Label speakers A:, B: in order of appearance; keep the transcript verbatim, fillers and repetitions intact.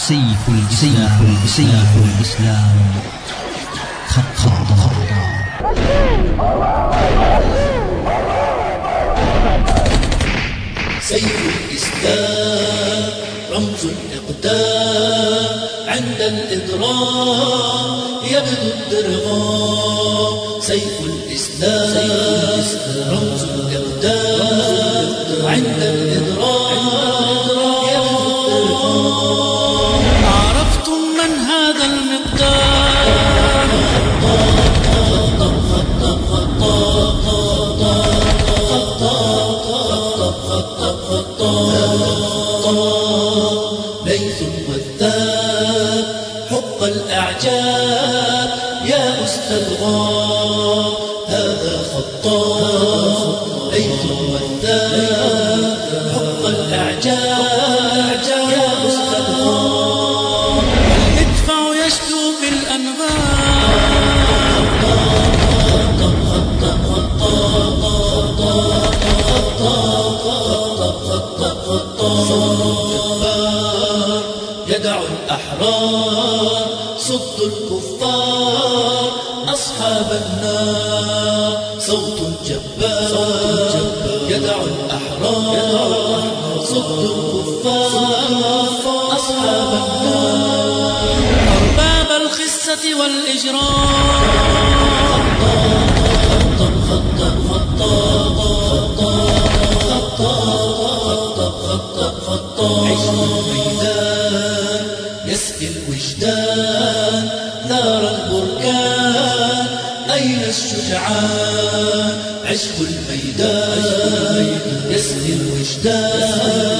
A: سيف الإسلام سيف الإسلام خط خطا.
B: سيف الإسلام رمز الإقدام عند الإضرام يبدو الدرغام. سيف الإسلام رمز الإقدام عند الإضرام يبدو الدرغام. عرفتم من هذا المقدار؟ خطاب خطاب خطاب خطاب خطاب خطاب ليث وثاب حق الأعجاب يا أستاذ غاب. هذا خطاب ليث وثاب حق الأعجاب يا أستاذ غاب. المدفع يشدو في الأنغام. خطاب خطاب خطاب جبار يدع الأحرار صد الكفار أصحاب النار. صوت جبار يدع الأحرار صد الكفار أصحاب النار. أرباب الخسة والإجرام. خطاب خطاب خطاب عشق الميدان يسقي الوجدان نار البركان أين الشجعان؟ عشق الميدان يسقي الوجدان